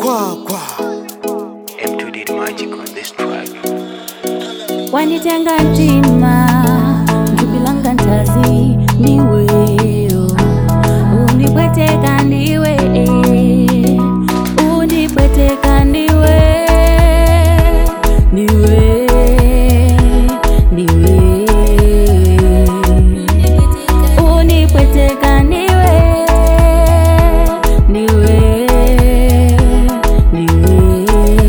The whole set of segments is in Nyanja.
M2 did magic on this track. Wanitenga ntima Jubilanga ntazi niwe Unipweteka niwe Unipweteka niwe Niwe Niwe Unipweteka niwe Niwe Niwe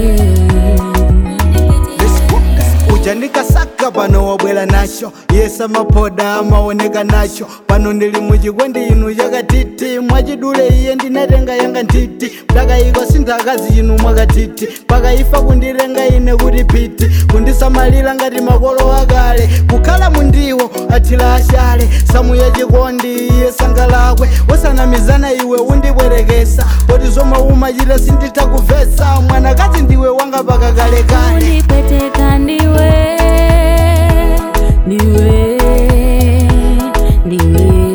Ujanika saka pano wabwela nasho Yesa mapoda maoneka nasho Pano ndili mujigwendi inu yaga titi Mwajidule iye ndinarenga yanga ntiti Mdaka iko sintakazi inu mwaga titi Paka ifa kundirenga ine kuti piti Kundisamalila ngati makolo wakale Kukhala mundiwo atila ashale Samu ya jikondi iye sangalakwe Wasana mizana iwe undibwerekesa Poti zoma umajira sindita kuvesa Mwana kazi ndiwe wanga paka kale kale Unipweteka niwe Niwe Niwe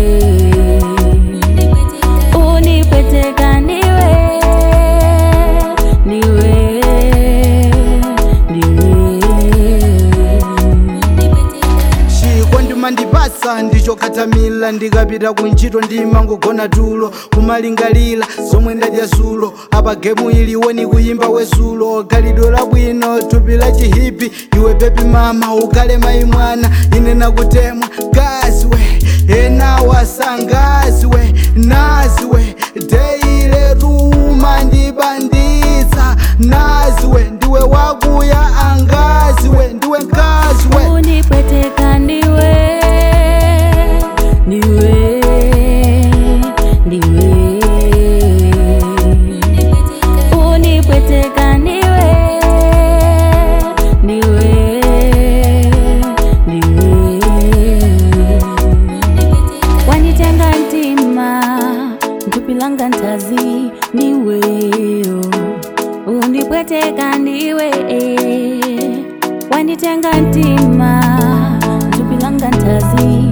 Unipweteka niwe Niwe Niwe Shiko ndimandipasa ndicho katamila Ndikapita kunchito ndimangogona tulo Kumalingalila zomwe ndadya zulo Apa gemu iliwoni kuyimba wezulo Khalidwe labwino thupi la chihipi Iwe baby mama ukale mayi mwana Ine nakutemwa gaziwe Ena wasangaziwe Naziwe Deile ruma ndibanditsa Naziwe ndiwe wakuya angaziwe Ndiwe nkaziwe Unipweteka niwe Niwe Niwe Unipweteka niwe Niwe Niwe Wanitenga ntima Njupilanga ntazi niwe Unipweteka niwe Wanitenga ntima Njupilanga ntazi